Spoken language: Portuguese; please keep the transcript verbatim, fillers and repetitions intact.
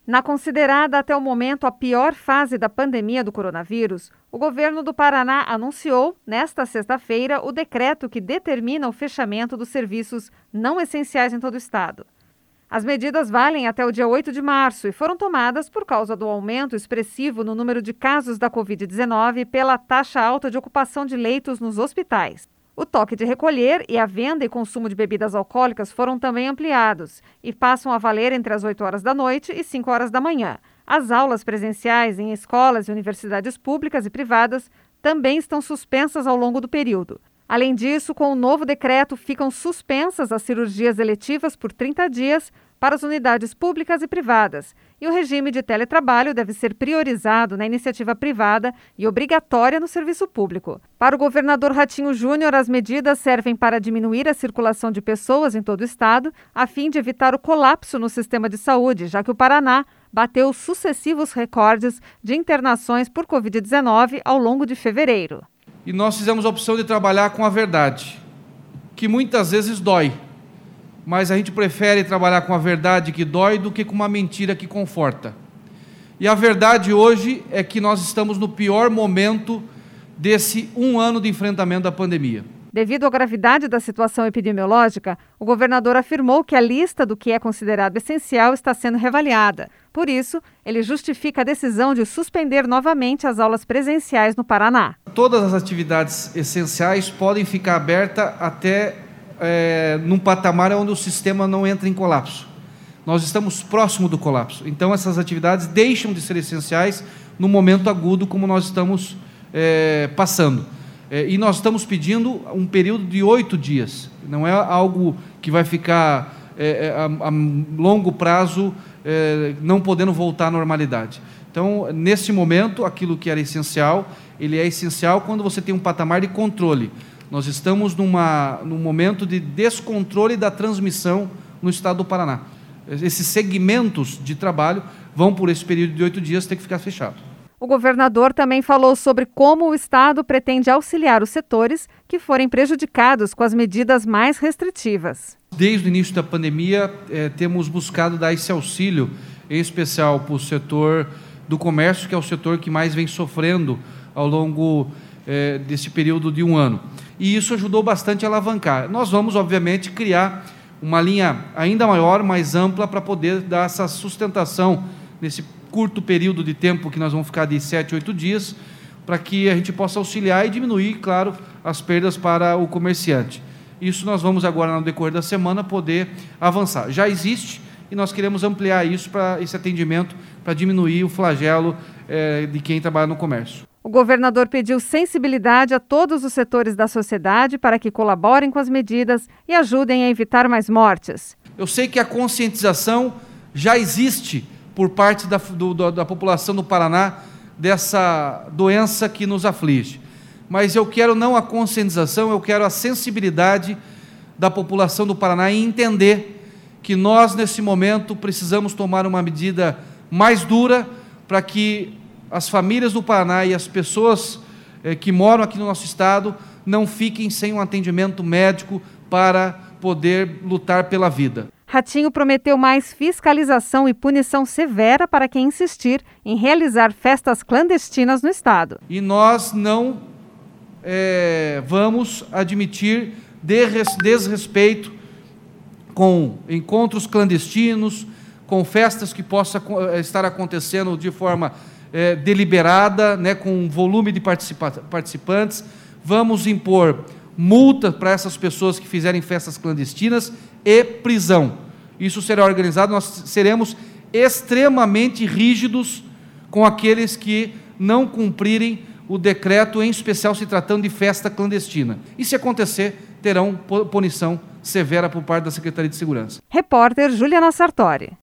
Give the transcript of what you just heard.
Na considerada até o momento a pior fase da pandemia do coronavírus, o governo do Paraná anunciou, nesta sexta-feira, o decreto que determina o fechamento dos serviços não essenciais em todo o estado. As medidas valem até o dia oito de março e foram tomadas por causa do aumento expressivo no número de casos da covid dezenove e pela taxa alta de ocupação de leitos nos hospitais. O toque de recolher e a venda e consumo de bebidas alcoólicas foram também ampliados e passam a valer entre as oito horas da noite e cinco horas da manhã. As aulas presenciais em escolas e universidades públicas e privadas também estão suspensas ao longo do período. Além disso, com o novo decreto, ficam suspensas as cirurgias eletivas por trinta dias para as unidades públicas e privadas, e o regime de teletrabalho deve ser priorizado na iniciativa privada e obrigatória no serviço público. Para o governador Ratinho Júnior, as medidas servem para diminuir a circulação de pessoas em todo o estado, a fim de evitar o colapso no sistema de saúde, já que o Paraná bateu sucessivos recordes de internações por covid dezenove ao longo de fevereiro. E nós fizemos a opção de trabalhar com a verdade, que muitas vezes dói. Mas a gente prefere trabalhar com a verdade que dói do que com uma mentira que conforta. E a verdade hoje é que nós estamos no pior momento desse um ano de enfrentamento da pandemia. Devido à gravidade da situação epidemiológica, o governador afirmou que a lista do que é considerado essencial está sendo reavaliada. Por isso, ele justifica a decisão de suspender novamente as aulas presenciais no Paraná. Todas as atividades essenciais podem ficar abertas até É, num patamar onde o sistema não entra em colapso. Nós estamos próximo do colapso. Então, essas atividades deixam de ser essenciais no momento agudo como nós estamos é, passando. É, e nós estamos pedindo um período de oito dias. Não é algo que vai ficar é, a, a longo prazo é, não podendo voltar à normalidade. Então, nesse momento, aquilo que era essencial, ele é essencial quando você tem um patamar de controle. Nós estamos numa, num momento de descontrole da transmissão no estado do Paraná. Esses segmentos de trabalho vão, por esse período de oito dias, ter que ficar fechado. O governador também falou sobre como o estado pretende auxiliar os setores que forem prejudicados com as medidas mais restritivas. Desde o início da pandemia, eh, temos buscado dar esse auxílio, em especial para o setor do comércio, que é o setor que mais vem sofrendo ao longo eh, desse período de um ano. E isso ajudou bastante a alavancar. Nós vamos, obviamente, criar uma linha ainda maior, mais ampla, para poder dar essa sustentação nesse curto período de tempo que nós vamos ficar de sete, oito dias, para que a gente possa auxiliar e diminuir, claro, as perdas para o comerciante. Isso nós vamos agora, no decorrer da semana, poder avançar. Já existe e nós queremos ampliar isso para esse atendimento, para diminuir o flagelo eh, de quem trabalha no comércio. O governador pediu sensibilidade a todos os setores da sociedade para que colaborem com as medidas e ajudem a evitar mais mortes. Eu sei que a conscientização já existe por parte da, do, da população do Paraná dessa doença que nos aflige. Mas eu quero não a conscientização, eu quero a sensibilidade da população do Paraná em entender que nós, nesse momento, precisamos tomar uma medida mais dura para que as famílias do Paraná e as pessoas eh, que moram aqui no nosso estado não fiquem sem um atendimento médico para poder lutar pela vida. Ratinho prometeu mais fiscalização e punição severa para quem insistir em realizar festas clandestinas no estado. E nós não eh, vamos admitir desrespeito com encontros clandestinos, com festas que possam estar acontecendo de forma É, deliberada, né, com um volume de participa- participantes. Vamos impor multa para essas pessoas que fizerem festas clandestinas e prisão. Isso será organizado, nós seremos extremamente rígidos com aqueles que não cumprirem o decreto, em especial se tratando de festa clandestina. E se acontecer, terão punição severa por parte da Secretaria de Segurança. Repórter Juliana Sartori.